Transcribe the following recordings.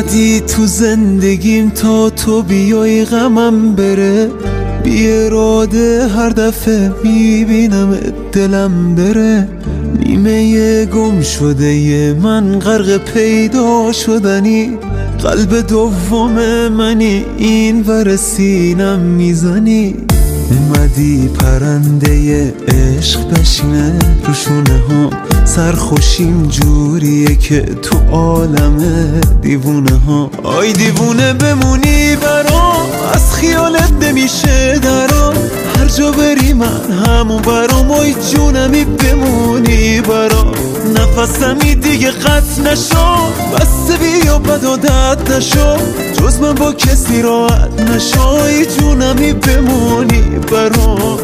اومدی تو زندگیم تا تو بیای غمم بره، بی اراده هر دفعه میبینم دلم بره. نیمه گم شده ی من غرق پیدا شدنی، قلب دوم منی این ور سینم میزنی. اومدی پرنده عشق بشینه رو شونه ها، سرخوشیم جوریه که تو عالم دیوونه ها. آی دیوونه بمونی برام، از خیالت نمیشه درام، هر جا بری من همون برام. آی جونمی بمونی برام، نفسمی دیگه قطع نشو، بس بیا بد و دد نشو، جز من با کسی راحت نشو. آی جونمی بمونی برام.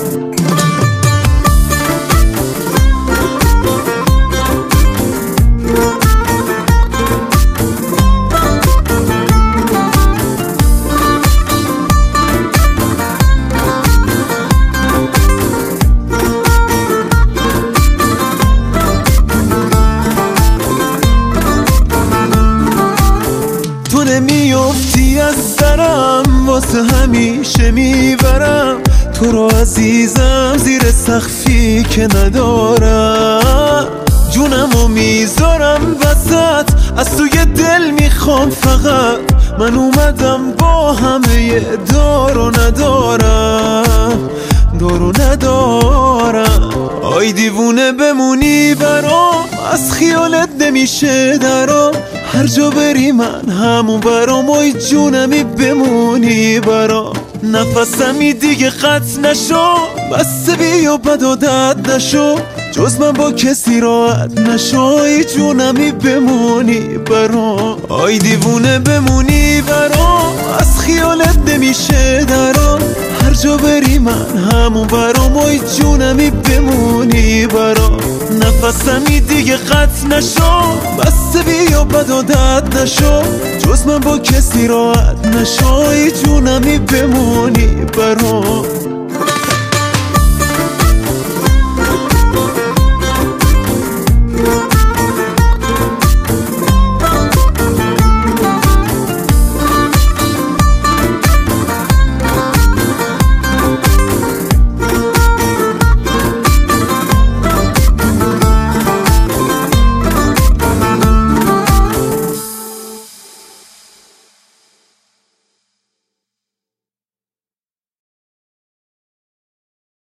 تو نمیافتی از سرم، واسه همیشه میبرم تو رو عزیزم، زیر سقفی که ندارم. جونمو میذارم وسط، از توی دل میخوام فقط. من اومدم با همه دار و ندارم، دار و ندارم. آی دیوونه بمونی برام، از خیالت نمیشه درام، هر جا بری من همون برام. آی جونمی بمونی برام، نفسمی دیگه قطع نشو، بس بیا بد و دد نشو، جز من با کسی راحت نشو. آی جونمی بمونی برام. آی دیوونه بمونی برام، از خیالت نمیشه درام، هر جا بری من همون برام. آی جونمی بمونی برام، نفسمی دیگه قطع نشو، بس بیا بد و دد نشو، جز من با کسی راحت نشو. آی جونمی بمونی برام.